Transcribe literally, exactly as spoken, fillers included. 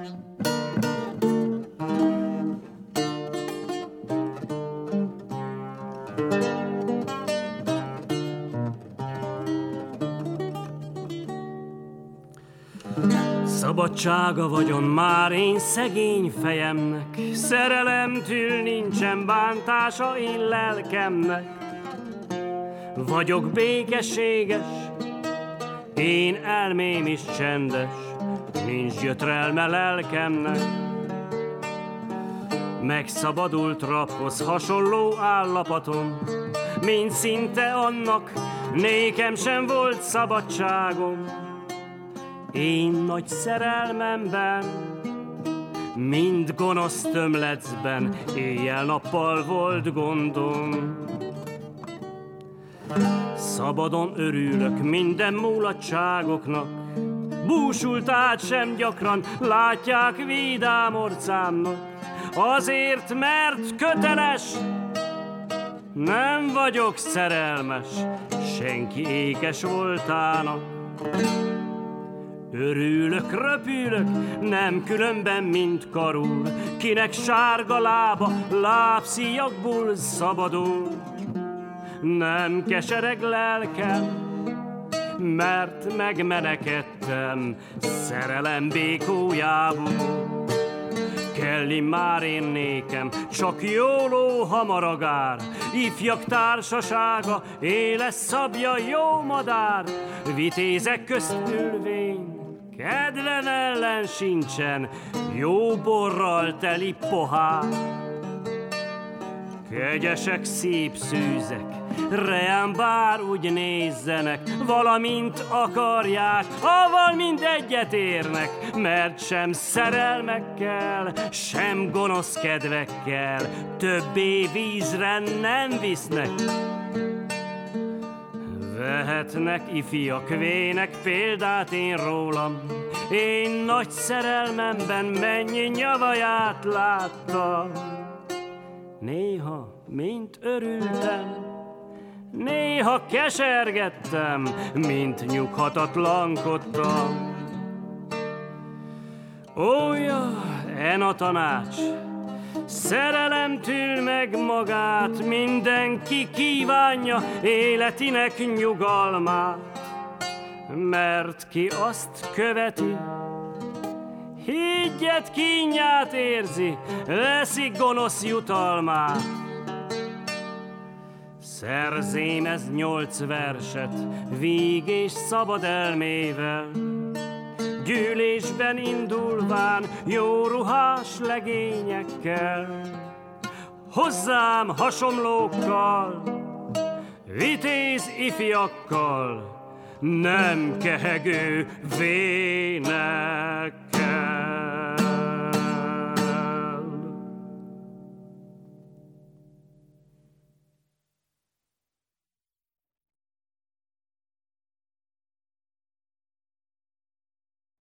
Szabadsága vagyon már én szegény fejemnek, szerelemtől nincsen bántása én lelkemnek. Vagyok békességes, én elmém is csendes, nincs gyötrelme lelkemnek. Megszabadult rabhoz hasonló állapotom, mint szinte annak, nékem sem volt szabadságom. Én nagy szerelmemben, mind gonosz tömlecben, éjjel-nappal volt gondom. Szabadon örülök minden mulatságoknak, búsultát sem gyakran látják vidám orcámnak. Azért, mert köteles, nem vagyok szerelmes senki ékes voltának. Örülök, röpülök, nem különben, mint karul, kinek sárga lába, lábszíjakból szabadul. Nem kesereg lelkem, mert megmenekedtem szerelem békójából. Kelli már én nékem, csak jó ló hamaragár, ifjak társasága, éles szabja jó madár, vitézek közt ülvény, kedven ellen sincsen, jó borral teli pohár. Kegyesek szép szűzek, reám bár úgy nézzenek, valamint akarják, aval mind egyet érnek, mert sem szerelmekkel, sem gonosz kedvekkel többé vízre nem visznek. Vehetnek ifiak vének példát én rólam, én nagy szerelmemben mennyi nyavaját láttam. Néha, mint örültem, néha kesergettem, mint nyughatatlankodtam. Ója, en a tanács, szerelemtől meg magát, mindenki kívánja életinek nyugalmát. Mert ki azt követi, higgyet kínját érzi, veszi gonosz jutalmát. Szerzém ez nyolc verset, víg és szabad elmével, gyűlésben indulván jó ruhás legényekkel. Hozzám hasonlókkal, vitéz ifiakkal, nem kehegő vének.